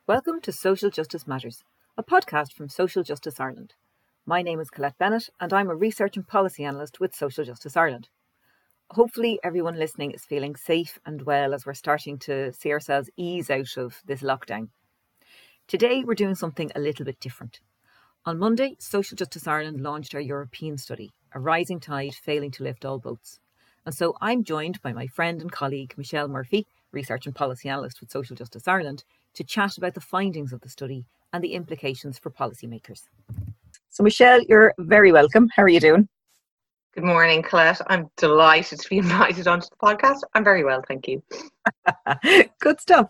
Welcome to Social Justice Matters, a podcast from Social Justice Ireland. My name is Colette Bennett and I'm a research and policy analyst with Social Justice Ireland. Hopefully everyone listening is feeling safe and well as we're starting to see ourselves ease out of this lockdown. Today we're doing something a little bit different. On Monday, Social Justice Ireland launched our European study, A Rising Tide Failing to Lift All Boats. And so I'm joined by my friend and colleague Michelle Murphy, research and policy analyst with Social Justice Ireland, to chat about the findings of the study and the implications for policymakers. So Michelle, you're very welcome. How are you doing? Good morning, Colette. I'm delighted to be invited onto the podcast. I'm very well, thank you. Good stuff.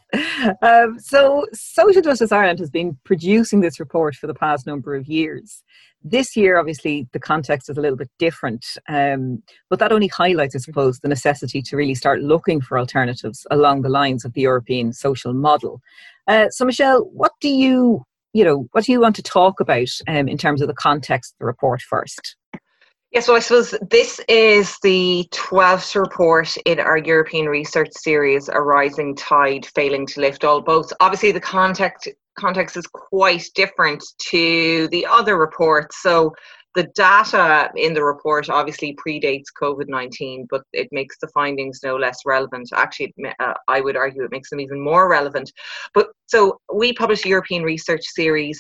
So Social Justice Ireland has been producing this report for the past number of years. This year, obviously, the context is a little bit different, but that only highlights, I suppose, the necessity to really start looking for alternatives along the lines of the European social model. So Michelle, what do you want to talk about in terms of the context of the report first? Yeah, so I suppose this is the 12th report in our European research series, A Rising Tide Failing to Lift All Boats. Obviously, the context is quite different to the other reports. So the data in the report obviously predates COVID-19, but it makes the findings no less relevant. Actually, I would argue it makes them even more relevant. But so we publish a European research series,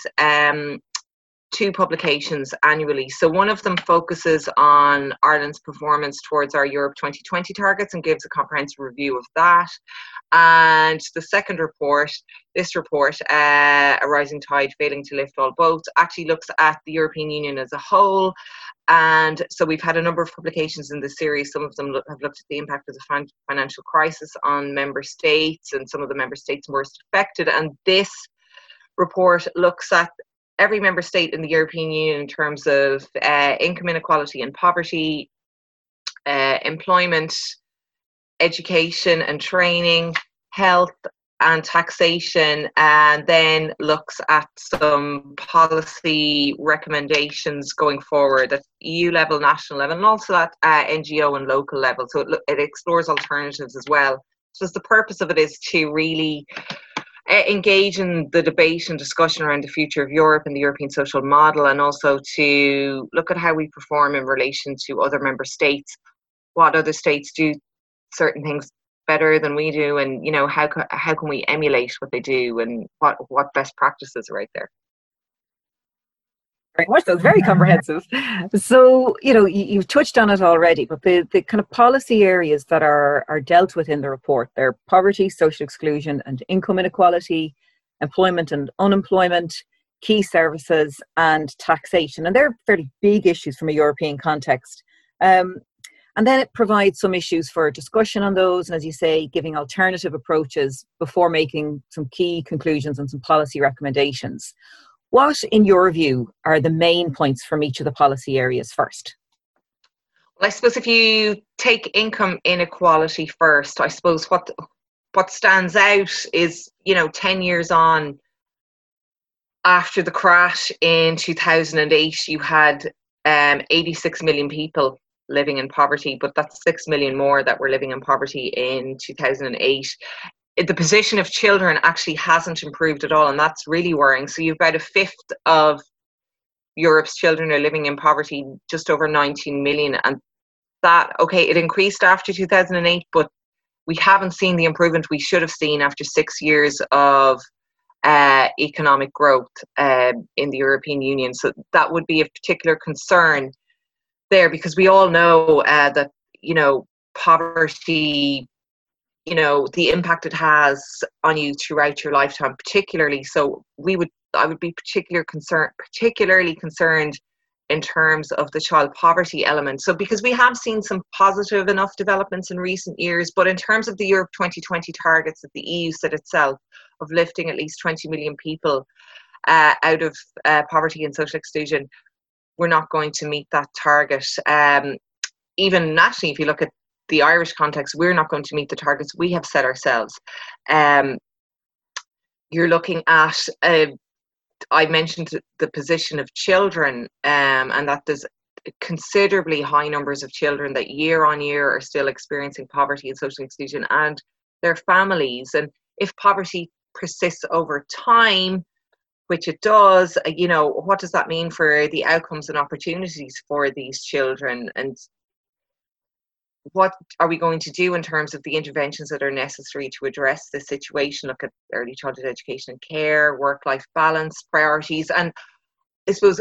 2 publications annually. So one of them focuses on Ireland's performance towards our Europe 2020 targets and gives a comprehensive review of that. And the second report, this report, A Rising Tide Failing to Lift All Boats, actually looks at the European Union as a whole. And so we've had a number of publications in this series. Some of them have looked at the impact of the financial crisis on member states and some of the member states most affected. And this report looks at every member state in the European Union in terms of income inequality and poverty, employment, education and training, health and taxation, and then looks at some policy recommendations going forward at EU level, national level, and also at NGO and local level. So it explores alternatives as well. So the purpose of it is to really engage in the debate and discussion around the future of Europe and the European social model, and also to look at how we perform in relation to other member states, what other states do certain things better than we do, and how can we emulate what they do, and what best practices are out there. Very much so. Very comprehensive. So, you've touched on it already, but the kind of policy areas that are dealt with in the report, they're poverty, social exclusion and income inequality, employment and unemployment, key services and taxation. And they're fairly big issues from a European context. And then it provides some issues for discussion on those, and as you say, giving alternative approaches before making some key conclusions and some policy recommendations. What, in your view, are the main points from each of the policy areas first? Well, I suppose if you take income inequality first, I suppose what stands out is, 10 years on after the crash in 2008, you had 86 million people living in poverty, but that's 6 million more that were living in poverty in 2008. The position of children actually hasn't improved at all, and that's really worrying. So you've about a fifth of Europe's children are living in poverty, just over 19 million. And that, it increased after 2008, but we haven't seen the improvement we should have seen after 6 years of economic growth in the European Union. So that would be a particular concern there, because we all know that, poverty, the impact it has on you throughout your lifetime, particularly. So I would be particularly concerned in terms of the child poverty element. So because we have seen some positive enough developments in recent years, but in terms of the Europe 2020 targets that the EU set itself of lifting at least 20 million people out of poverty and social exclusion, we're not going to meet that target. Even nationally, if you look at the Irish context, we're not going to meet the targets we have set ourselves. You're looking at, I mentioned the position of children, and that there's considerably high numbers of children that year on year are still experiencing poverty and social exclusion, and their families. And if poverty persists over time, which it does, what does that mean for the outcomes and opportunities for these children? And what are we going to do in terms of the interventions that are necessary to address this situation? Look at early childhood education and care, work-life balance, priorities. And I suppose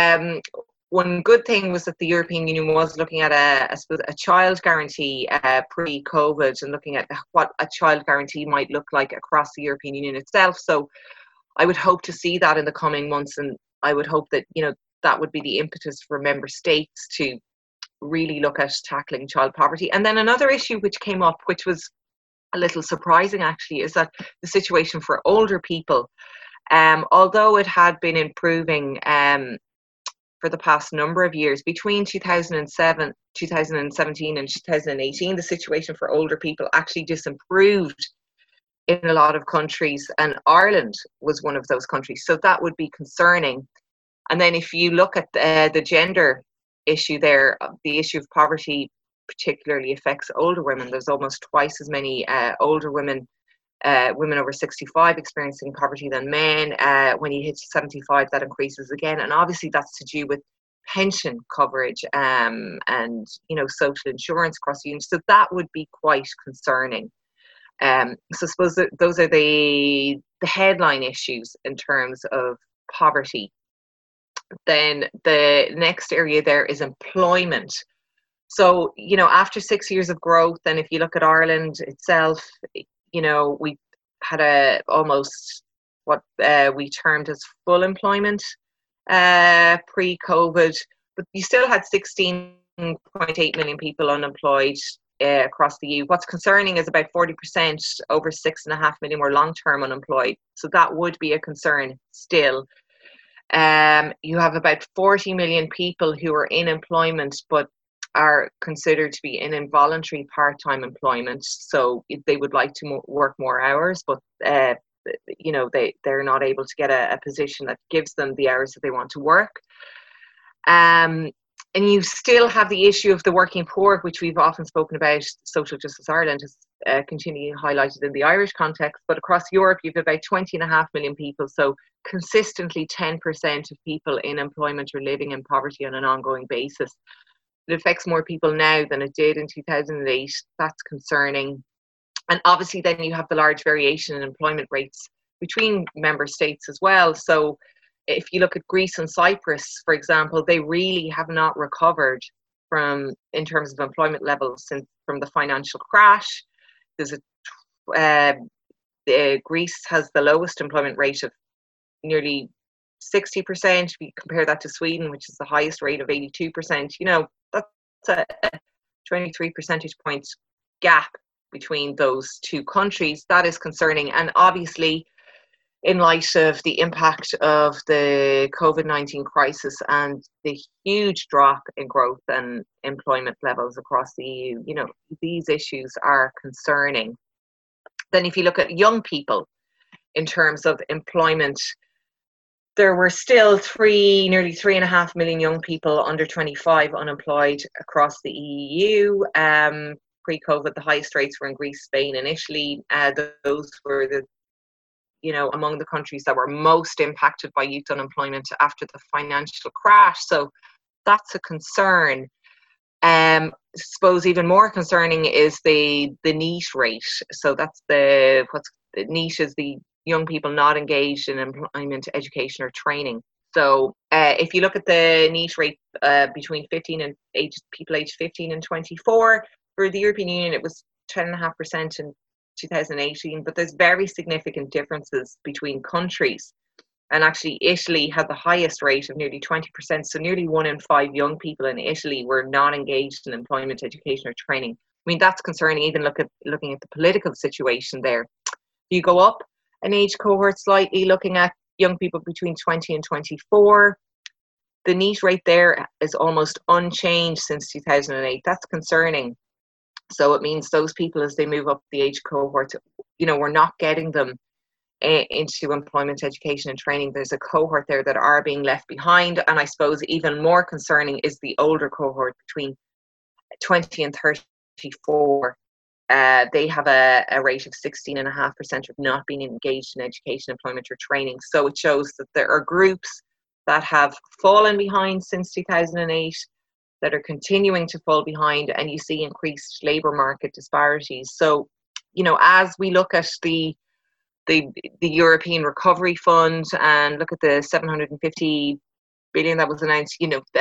one good thing was that the European Union was looking at a child guarantee pre-COVID, and looking at what a child guarantee might look like across the European Union itself. So I would hope to see that in the coming months, and I would hope that that would be the impetus for member states to really look at tackling child poverty. And then another issue which came up, which was a little surprising actually, is that the situation for older people, although it had been improving for the past number of years, between 2017 and 2018, the situation for older people actually disimproved in a lot of countries, and Ireland was one of those countries. So that would be concerning. And then if you look at the gender issue there, the issue of poverty particularly affects older women. There's almost twice as many older women over 65 experiencing poverty than men. When you hit 75, that increases again. And obviously that's to do with pension coverage and social insurance across the union. So that would be quite concerning. So I suppose that those are the headline issues in terms of poverty. Then the next area there is employment. So, after 6 years of growth, and if you look at Ireland itself, we had almost what we termed as full employment pre-COVID, but you still had 16.8 million people unemployed across the EU. What's concerning is about 40%, over 6.5 million, were long-term unemployed. So that would be a concern still. You have about 40 million people who are in employment but are considered to be in involuntary part-time employment. So they would like to work more hours, but they're not able to get a position that gives them the hours that they want to work. And you still have the issue of the working poor, which we've often spoken about. Social Justice Ireland has continually highlighted in the Irish context, but across Europe you've about 20.5 million people. So consistently 10% of people in employment are living in poverty on an ongoing basis. It affects more people now than it did in 2008. That's concerning. And obviously then you have the large variation in employment rates between member states as well. So if you look at Greece and Cyprus, for example, they really have not recovered in terms of employment levels from the financial crash. Greece has the lowest employment rate of nearly 60%. We compare that to Sweden, which is the highest rate of 82%. That's a 23 percentage point gap between those two countries. That is concerning. And obviously, in light of the impact of the COVID-19 crisis and the huge drop in growth and employment levels across the EU, these issues are concerning. Then if you look at young people in terms of employment, there were still nearly 3.5 million young people under 25 unemployed across the EU. Pre-COVID, the highest rates were in Greece, Spain and Italy. Those were among the countries that were most impacted by youth unemployment after the financial crash. So that's a concern. I suppose even more concerning is the NEET rate. So that's NEET is the young people not engaged in employment, education or training. So if you look at the NEET rate between people aged 15 and 24, for the European Union it was 10.5% in 2018, but there's very significant differences between countries. And actually Italy had the highest rate of nearly 20%. So nearly 1 in 5 young people in Italy were not engaged in employment, education or training. I mean, that's concerning, even looking at the political situation there. You go up an age cohort slightly, looking at young people between 20 and 24. The NEET rate there is almost unchanged since 2008. That's concerning. So it means those people, as they move up the age cohort, we're not getting them into employment, education and training. There's a cohort there that are being left behind. And I suppose even more concerning is the older cohort between 20 and 34. they have a rate of 16.5% of not being engaged in education, employment or training. So it shows that there are groups that have fallen behind since 2008, that are continuing to fall behind, and you see increased labour market disparities. So, as we look at the European Recovery Fund and look at the 750 billion that was announced,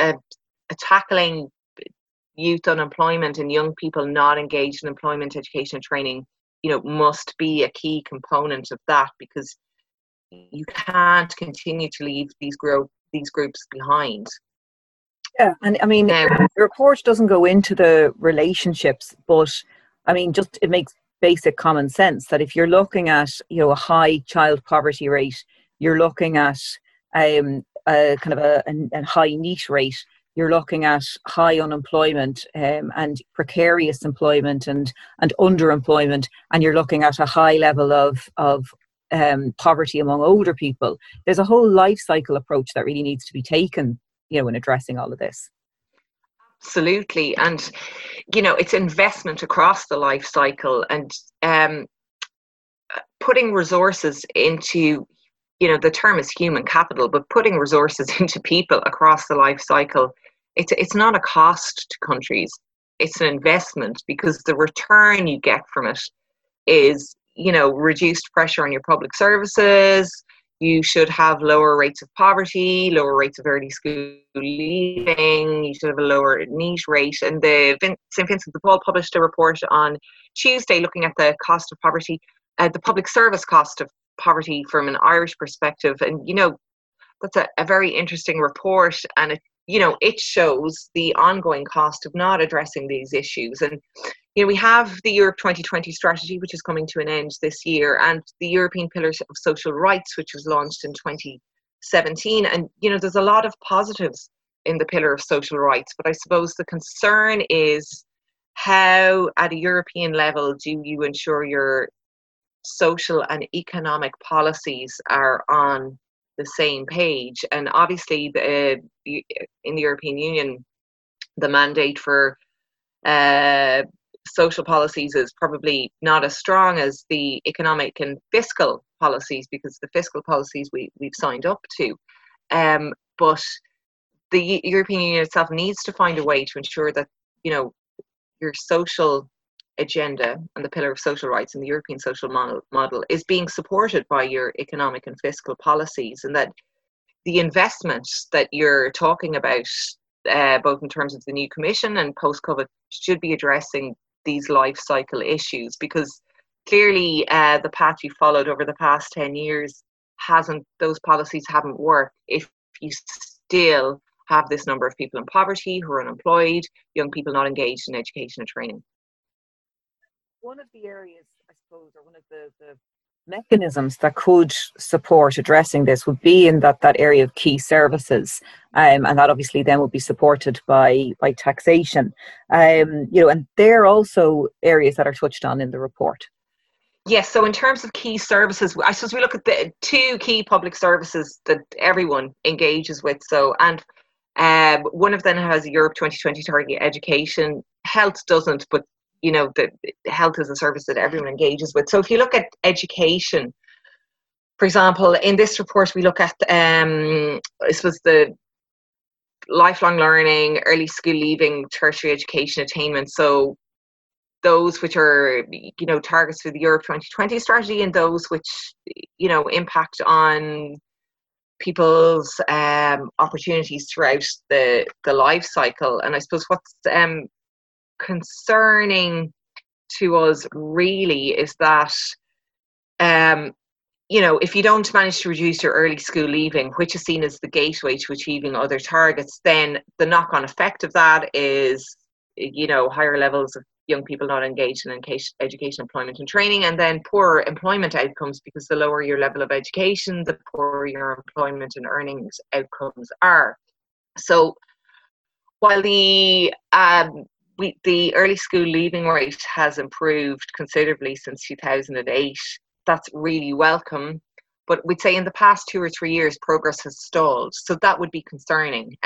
tackling youth unemployment and young people not engaged in employment, education and training, must be a key component of that, because you can't continue to leave these groups behind. Yeah, and I mean, the report doesn't go into the relationships, but I mean, just it makes basic common sense that if you're looking at, a high child poverty rate, you're looking at a kind of a high NEET rate, you're looking at high unemployment and precarious employment and underemployment, and you're looking at a high level of poverty among older people. There's a whole life cycle approach that really needs to be taken, in addressing all of this. Absolutely. And, it's investment across the life cycle, and putting resources into, the term is human capital, but putting resources into people across the life cycle, it's not a cost to countries, it's an investment, because the return you get from it is, reduced pressure on your public services. You should have lower rates of poverty, lower rates of early school leaving. You should have a lower NEET rate. And the St. Vincent de Paul published a report on Tuesday looking at the cost of poverty, the public service cost of poverty from an Irish perspective. And, that's a very interesting report. And it shows the ongoing cost of not addressing these issues. And, we have the Europe 2020 strategy, which is coming to an end this year, and the European Pillars of Social Rights, which was launched in 2017. And, there's a lot of positives in the Pillar of Social Rights, but I suppose the concern is how, at a European level, do you ensure your social and economic policies are on the same page? And obviously, in the European Union, the mandate for social policies is probably not as strong as the economic and fiscal policies, because the fiscal policies we've signed up to. But the European Union itself needs to find a way to ensure that, your social agenda and the Pillar of Social Rights and the European social model is being supported by your economic and fiscal policies, and that the investment that you're talking about, both in terms of the new Commission and post-COVID, should be addressing these life cycle issues, because clearly the path you followed over the past 10 years those policies haven't worked if you still have this number of people in poverty who are unemployed, young people not engaged in education and training. One of the areas, I suppose, or one of the mechanisms that could support addressing this would be in that area of key services, and that obviously then would be supported by taxation, and they're also areas that are touched on in the report. Yes, so in terms of key services, I suppose we look at the two key public services that everyone engages with. So, and one of them has a Europe 2020 target, education. Health doesn't, but the health is a service that everyone engages with. So if you look at education, for example, in this report, we look at, I suppose, the lifelong learning, early school leaving, tertiary education attainment. So those which are, targets for the Europe 2020 strategy, and those which, impact on people's opportunities throughout the life cycle. And I suppose what's concerning to us really is that if you don't manage to reduce your early school leaving, which is seen as the gateway to achieving other targets, then the knock-on effect of that is higher levels of young people not engaged in education, employment and training, and then poorer employment outcomes, because the lower your level of education, the poorer your employment and earnings outcomes are. So while the early school leaving rate has improved considerably since 2008, that's really welcome. But we'd say in the past 2 or 3 years, progress has stalled. So that would be concerning.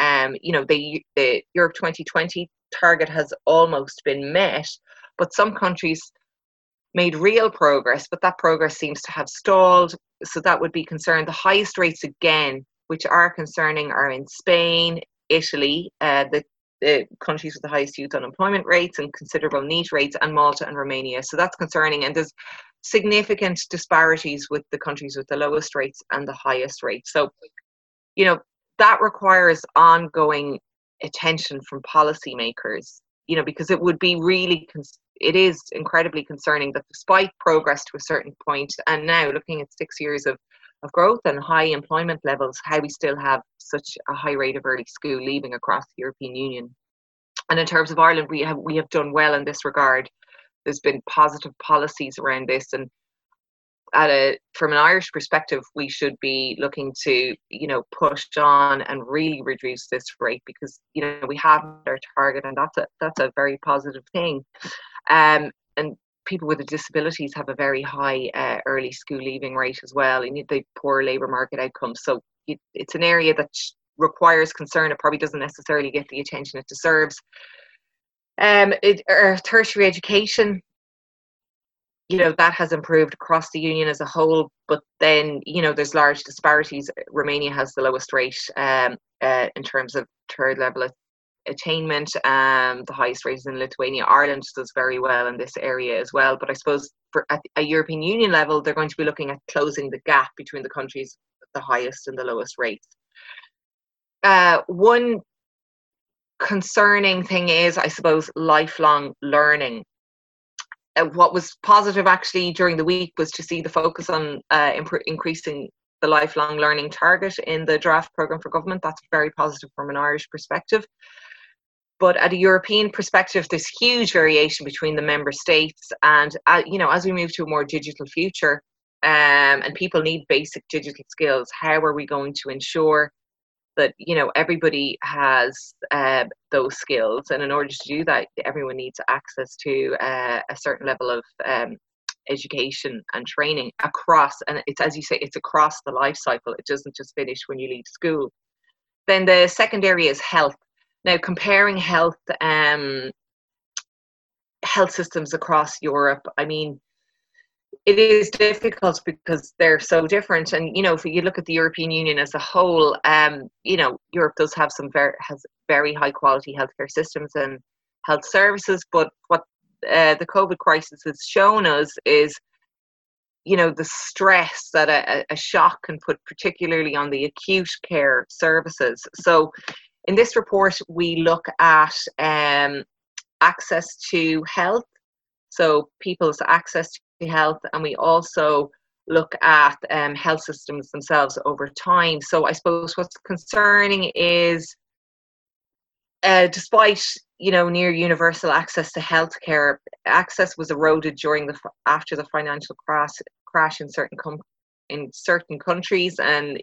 The Europe 2020 target has almost been met, but some countries made real progress, but that progress seems to have stalled. So that would be concerned. The highest rates again, which are concerning, are in Spain, Italy, the countries with the highest youth unemployment rates and considerable NEET rates, and Malta and Romania. So that's concerning. And there's significant disparities with the countries with the lowest rates and the highest rates. So, that requires ongoing attention from policymakers, because it would be really, it is incredibly concerning that despite progress to a certain point, and now looking at 6 years of growth and high employment levels, how we still have such a high rate of early school leaving across the European Union. And in terms of Ireland, we have done well in this regard. There's been positive policies around this, and from an Irish perspective, we should be looking to, push on and really reduce this rate, because, we have our target, and that's a very positive thing. And people with disabilities have a very high early school leaving rate as well. You need the poor labour market outcomes. So it's an area that requires concern. It probably doesn't necessarily get the attention it deserves. Tertiary education, that has improved across the union as a whole, but then, there's large disparities. Romania has the lowest rate in terms of third level attainment. The highest rate is in Lithuania. Ireland does very well in this area as well. But I suppose at a European Union level, they're going to be looking at closing the gap between the countries with the highest and the lowest rates. One concerning thing is, I suppose, lifelong learning. What was positive actually during the week was to see the focus on increasing the lifelong learning target in the draft programme for government. That's very positive from an Irish perspective. But at a European perspective, there's huge variation between the member states. And, as we move to a more digital future, and people need basic digital skills, how are we going to ensure that, everybody has those skills? And in order to do that, everyone needs access to a certain level of education and training across, and it's, as you say, it's across the life cycle. It doesn't just finish when you leave school. Then the second area is health. Now, comparing health systems across Europe, I mean, it is difficult because they're so different. And, if you look at the European Union as a whole, Europe does have has very high quality healthcare systems and health services. But what the COVID crisis has shown us is, the stress that a shock can put, particularly on the acute care services. So in this report, we look at access to health, so people's access to health, and we also look at health systems themselves over time. So I suppose what's concerning is, despite near universal access to healthcare, access was eroded after the financial crash in certain countries, and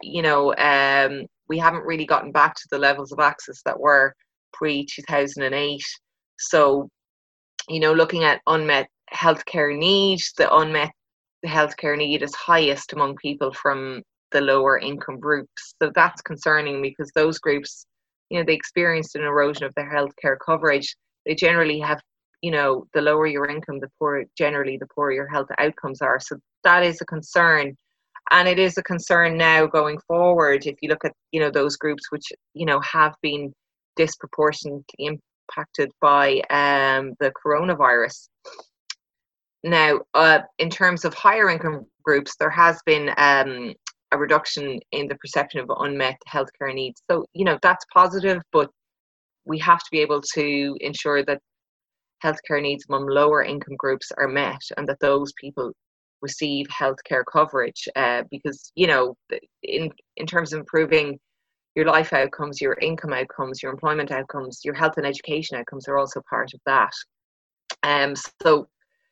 we haven't really gotten back to the levels of access that were pre-2008. So, looking at unmet healthcare needs, the unmet healthcare need is highest among people from the lower income groups. So that's concerning, because those groups, they experienced an erosion of their healthcare coverage. They generally have, the lower your income, the poorer your health outcomes are. So that is a concern. And it is a concern now going forward, if you look at, those groups which, have been disproportionately impacted by the coronavirus. Now, in terms of higher income groups, there has been a reduction in the perception of unmet healthcare needs. So, that's positive, but we have to be able to ensure that healthcare needs among lower income groups are met, and that those people receive healthcare coverage, because, in terms of improving your life outcomes, your income outcomes, your employment outcomes, your health and education outcomes are also part of that. So,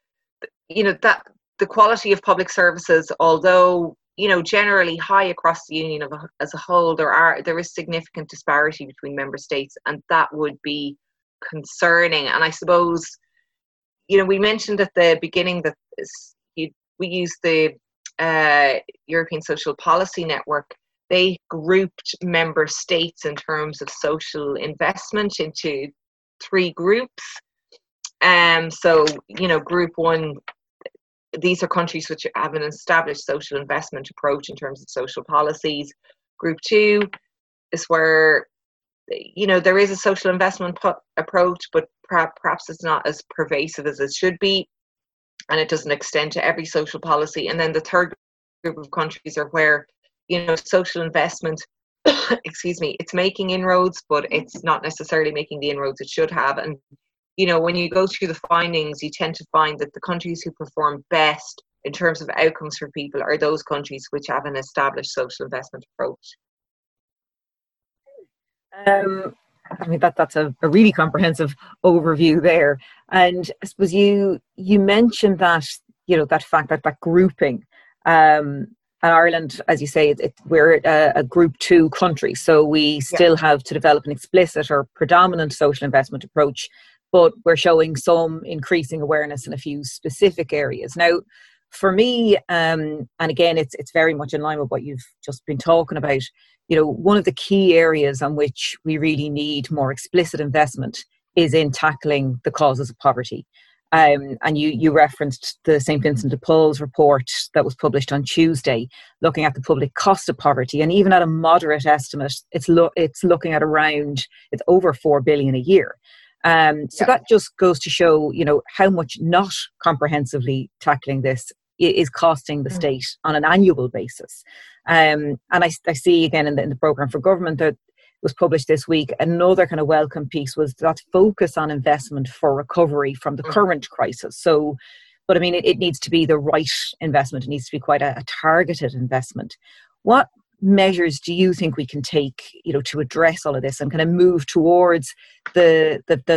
that the quality of public services, although, generally high across the union as a whole, there is significant disparity between member states, and that would be concerning. And I suppose, we mentioned at the beginning that we use the European Social Policy Network. They grouped member states in terms of social investment into 3 groups. So, group 1 these are countries which have an established social investment approach in terms of social policies. Group 2 is where, there is a social investment approach, but perhaps it's not as pervasive as it should be, and it doesn't extend to every social policy. And then the third group of countries are where, social investment, excuse me, it's making inroads, but it's not necessarily making the inroads it should have. And, when you go through the findings, you tend to find that the countries who perform best in terms of outcomes for people are those countries which have an established social investment approach. That's a really comprehensive overview there. And I suppose you mentioned that, that fact, that grouping. And Ireland, as you say, we're a group 2 country, so we still have to develop an explicit or predominant social investment approach, but we're showing some increasing awareness in a few specific areas. Now, for me, and again, it's very much in line with what you've just been talking about, one of the key areas on which we really need more explicit investment is in tackling the causes of poverty. And you referenced the St. Vincent de Paul's report that was published on Tuesday, looking at the public cost of poverty. And even at a moderate estimate, it's looking at it's over 4 billion a year. So that just goes to show, how much not comprehensively tackling this is costing the state on an annual basis. And I see again in the programme for government that was published this week, another kind of welcome piece was that focus on investment for recovery from the current crisis. So, but it needs to be the right investment. It needs to be quite a targeted investment. What measures do you think we can take, to address all of this and kind of move towards the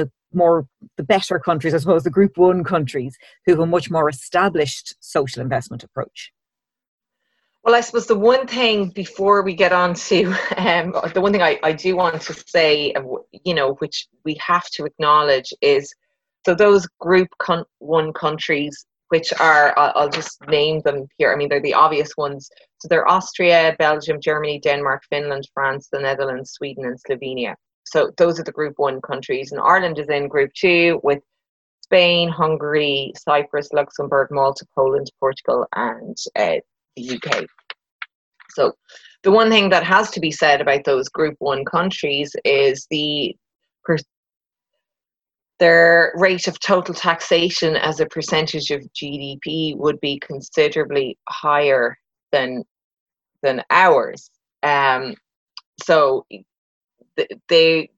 better countries, I suppose, the group 1 countries who have a much more established social investment approach? Well, I suppose the one thing before we get on to, the one thing I do want to say, which we have to acknowledge is, so those group 1 countries, which are, I'll just name them here. They're the obvious ones. So they're Austria, Belgium, Germany, Denmark, Finland, France, the Netherlands, Sweden, and Slovenia. So those are the group 1 countries. And Ireland is in group 2 with Spain, Hungary, Cyprus, Luxembourg, Malta, Poland, Portugal, and the UK. So the one thing that has to be said about those group 1 countries is their rate of total taxation as a percentage of GDP would be considerably higher than ours. So they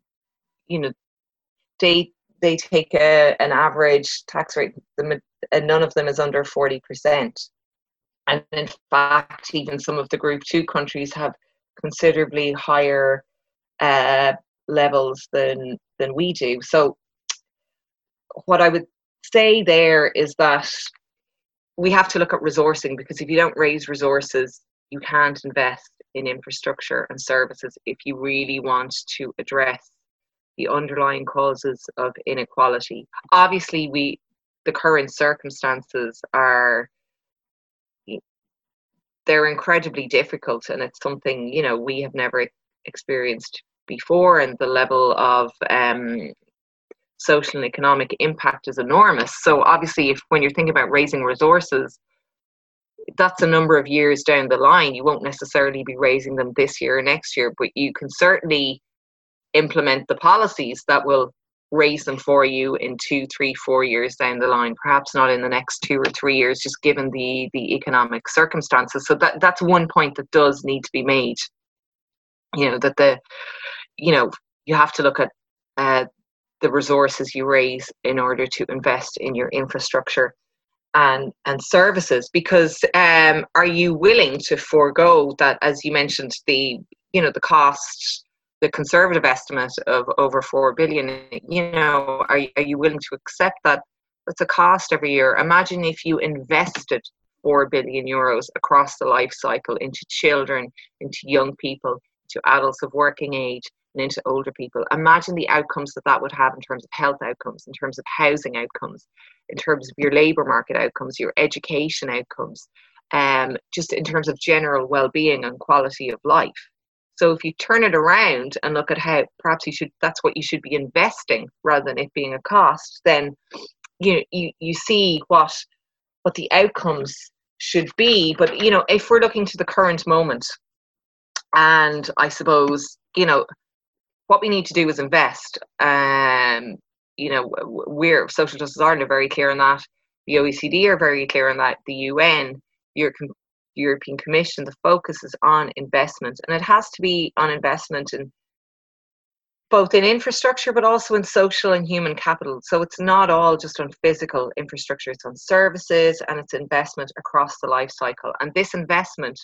take an average tax rate, and none of them is under 40%. And in fact, even some of the group 2 countries have considerably higher levels than we do. So what I would say there is that we have to look at resourcing, because if you don't raise resources, you can't invest in infrastructure and services if you really want to address the underlying causes of inequality. Obviously, the current circumstances they're incredibly difficult, and it's something, we have never experienced before, and the level of social and economic impact is enormous. So obviously, when you're thinking about raising resources, that's a number of years down the line. You won't necessarily be raising them this year or next year, but you can certainly implement the policies that will raise them for you in 2, 3, 4 years down the line, perhaps not in the next 2 or 3 years, just given the economic circumstances. So that's one point that does need to be made. You have to look at the resources you raise in order to invest in your infrastructure and services, because are you willing to forego that, as you mentioned, the cost, the conservative estimate of over 4 billion, are you willing to accept that that's a cost every year? Imagine if you invested 4 billion euros across the life cycle into children, into young people, to adults of working age, and into older people. Imagine the outcomes that would have in terms of health outcomes, in terms of housing outcomes, in terms of your labour market outcomes, your education outcomes, just in terms of general well-being and quality of life. So if you turn it around and look at how perhaps that's what you should be investing rather than it being a cost, then you see what what the outcomes should be. But, if we're looking to the current moment, and I suppose, what we need to do is invest. We're Social Justice Ireland are very clear on that. The OECD are very clear on that. The UN, European Commission, the focus is on investment, and it has to be on investment in both in infrastructure, but also in social and human capital. So it's not all just on physical infrastructure, it's on services, and it's investment across the life cycle. And this investment,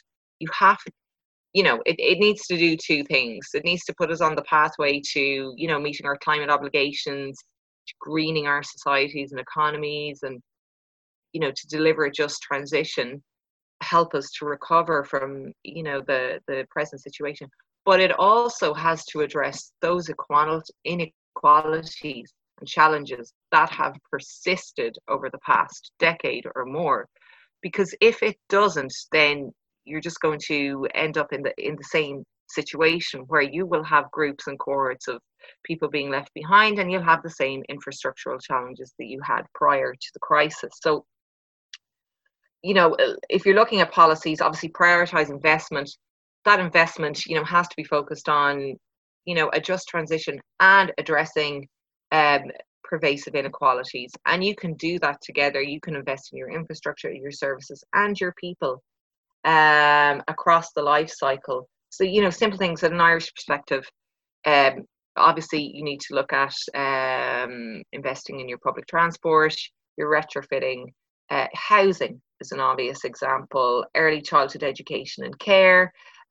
it needs to do two things. It needs to put us on the pathway to, meeting our climate obligations, to greening our societies and economies, and, to deliver a just transition, help us to recover from, the present situation. But it also has to address those inequalities and challenges that have persisted over the past decade or more. Because if it doesn't, then you're just going to end up in the same situation where you will have groups and cohorts of people being left behind, and you'll have the same infrastructural challenges that you had prior to the crisis. So, if you're looking at policies, obviously prioritize investment. That investment, has to be focused on, a just transition and addressing pervasive inequalities. And you can do that together. You can invest in your infrastructure, your services, and your people across the life cycle. So, simple things at an Irish perspective. Obviously, you need to look at investing in your public transport, your retrofitting. Housing is an obvious example. Early childhood education and care.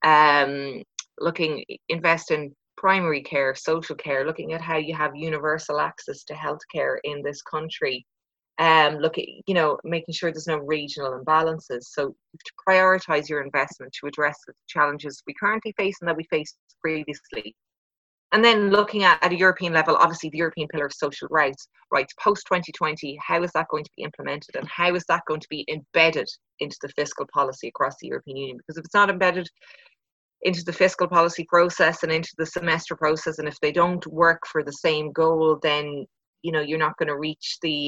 Invest in primary care, social care, looking at how you have universal access to healthcare in this country. Making sure there's no regional imbalances. So you have to prioritize your investment to address the challenges we currently face and that we faced previously. And then looking at a European level, obviously the European Pillar of Social Rights post 2020, how is that going to be implemented, and how is that going to be embedded into the fiscal policy across the European Union? Because if it's not embedded into the fiscal policy process and into the semester process, and if they don't work for the same goal, then you're not going to reach the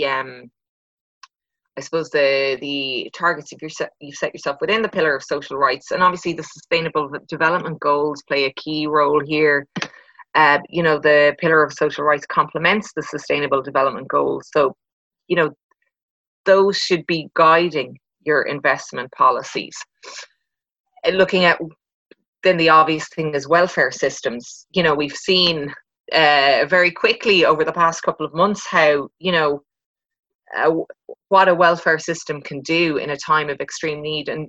the targets you set yourself within the Pillar of Social Rights. And obviously the Sustainable Development Goals play a key role here. The Pillar of Social Rights complements the Sustainable Development Goals. So, those should be guiding your investment policies. Looking at then the obvious thing is welfare systems. We've seen very quickly over the past couple of months how, what a welfare system can do in a time of extreme need. And,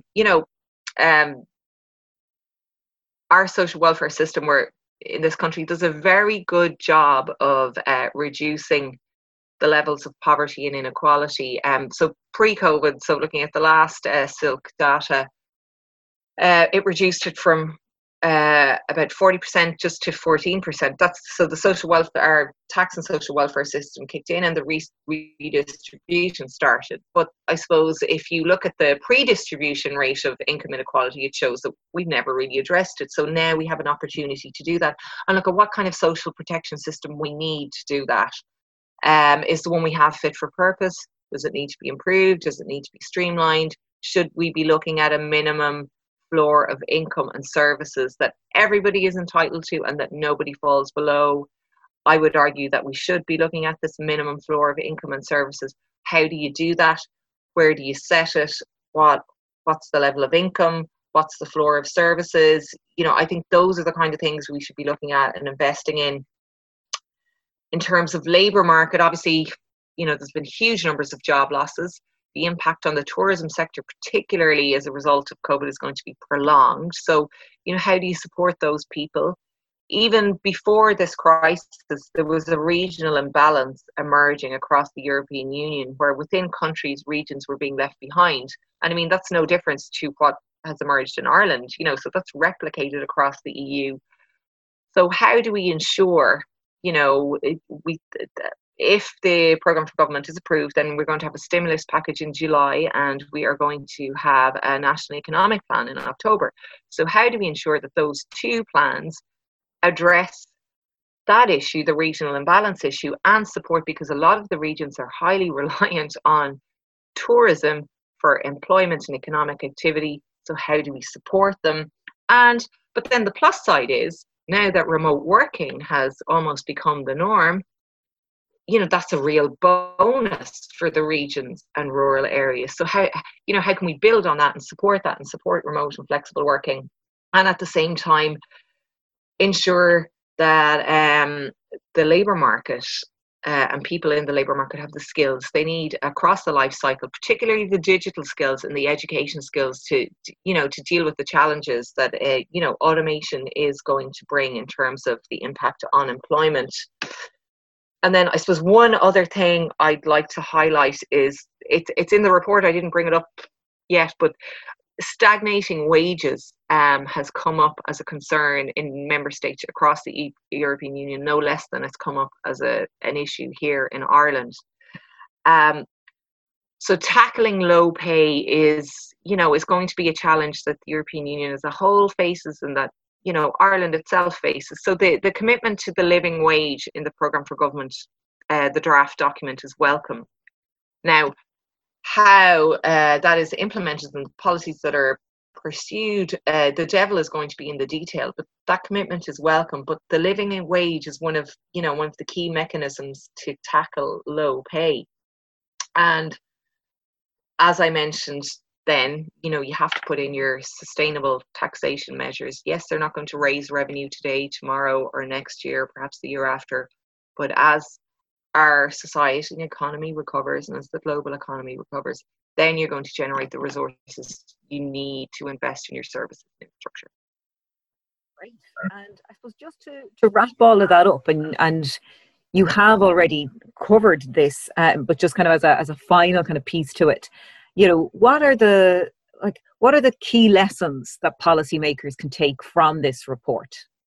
our social welfare system in this country does a very good job of reducing the levels of poverty and inequality. So pre-COVID, so looking at the last Silk data, it reduced it from about 40% just to 14%. So the social welfare, our tax and social welfare system kicked in and the redistribution started. But I suppose if you look at the pre-distribution rate of income inequality, it shows that we've never really addressed it. So now we have an opportunity to do that and look at what kind of social protection system we need to do that. Is the one we have fit for purpose? Does it need to be improved? Does it need to be streamlined? Should we be looking at a minimum floor of income and services that everybody is entitled to and that nobody falls below? I would argue that we should be looking at this minimum floor of income and services. How do you do that? Where do you set it? What's the level of income? What's the floor of services? I think those are the kind of things we should be looking at and investing in. In terms of labour market, obviously, there's been huge numbers of job losses. The impact on the tourism sector, particularly as a result of COVID, is going to be prolonged. So, how do you support those people? Even before this crisis, there was a regional imbalance emerging across the European Union, where within countries, regions were being left behind. And I mean, that's no difference to what has emerged in Ireland, so that's replicated across the EU. So how do we ensure, if the programme for government is approved, then we're going to have a stimulus package in July and we are going to have a national economic plan in October. So how do we ensure that those two plans address that issue, the regional imbalance issue, and support, because a lot of the regions are highly reliant on tourism for employment and economic activity. So how do we support them? But then the plus side is, now that remote working has almost become the norm, that's a real bonus for the regions and rural areas. So how can we build on that and support remote and flexible working, and at the same time ensure that the labour market and people in the labour market have the skills they need across the life cycle, particularly the digital skills and the education skills to deal with the challenges that automation is going to bring in terms of the impact on employment. And then I suppose one other thing I'd like to highlight is it's in the report. I didn't bring it up yet, but stagnating wages has come up as a concern in member states across the European Union, no less than it's come up as an issue here in Ireland. So tackling low pay is going to be a challenge that the European Union as a whole faces, and that Ireland itself faces. So the commitment to the living wage in the programme for government, the draft document, is welcome. Now, how that is implemented and policies that are pursued, the devil is going to be in the detail, but that commitment is welcome. But the living wage is one of the key mechanisms to tackle low pay. And as I mentioned, then you have to put in your sustainable taxation measures. Yes, they're not going to raise revenue today, tomorrow, or next year, perhaps the year after, but as our society and economy recovers, and as the global economy recovers, then you're going to generate the resources you need to invest in your services and infrastructure. Great. And I suppose just to wrap all of that up, and you have already covered this, but just kind of as a final kind of piece to it, what are the key lessons that policymakers can take from this report?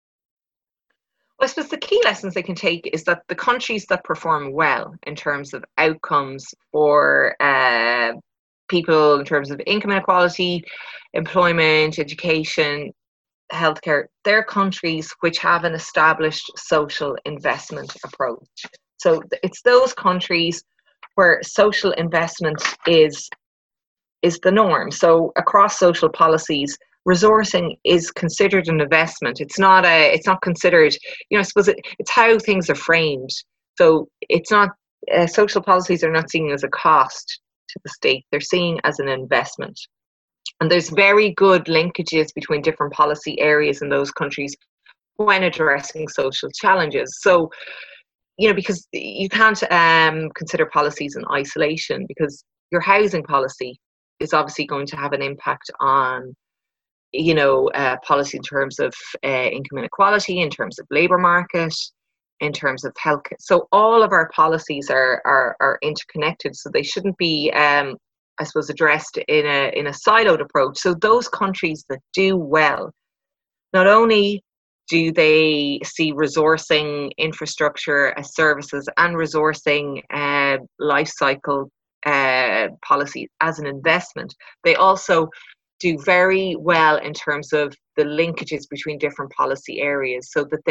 Well, I suppose the key lessons they can take is that the countries that perform well in terms of outcomes for people, in terms of income inequality, employment, education, healthcare, they're countries which have an established social investment approach. So it's those countries where social investment is the norm. So across social policies, resourcing is considered an investment. It's not considered, I suppose it's how things are framed. So it's not, social policies are not seen as a cost to the state. They're seen as an investment. And there's very good linkages between different policy areas in those countries when addressing social challenges. So, because you can't consider policies in isolation, because your housing policy is obviously going to have an impact on policy in terms of income inequality, in terms of labour market, in terms of health. So all of our policies are interconnected. So they shouldn't be, I suppose, addressed in a siloed approach. So those countries that do well, not only do they see resourcing infrastructure as services and resourcing life cycle policy as an investment, they also do very well in terms of the linkages between different policy areas, so that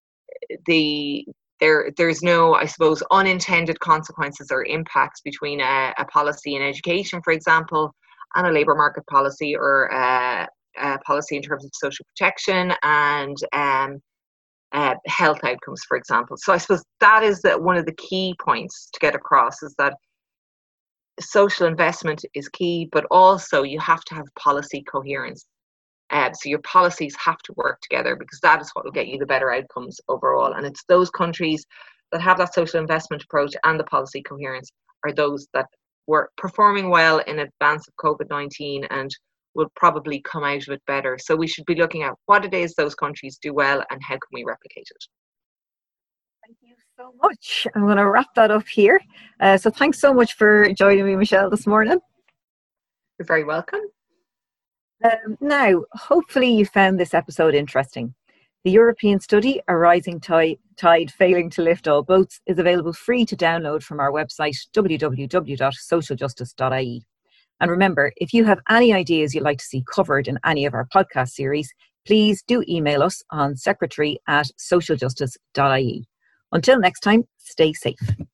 there's no, I suppose, unintended consequences or impacts between a policy in education, for example, and a labour market policy, or a policy in terms of social protection and health outcomes, for example. So I suppose that is one of the key points to get across, is that social investment is key, but also you have to have policy coherence. So your policies have to work together, because that is what will get you the better outcomes overall. And it's those countries that have that social investment approach and the policy coherence are those that were performing well in advance of COVID-19 and will probably come out of it better. So we should be looking at what it is those countries do well and how can we replicate it. Thank you so much. I'm going to wrap that up here. So thanks so much for joining me, Michelle, this morning. You're very welcome. Now, hopefully you found this episode interesting. The European study, A Rising Tide Failing to Lift All Boats, is available free to download from our website, www.socialjustice.ie. And remember, if you have any ideas you'd like to see covered in any of our podcast series, please do email us on secretary@socialjustice.ie. Until next time, stay safe.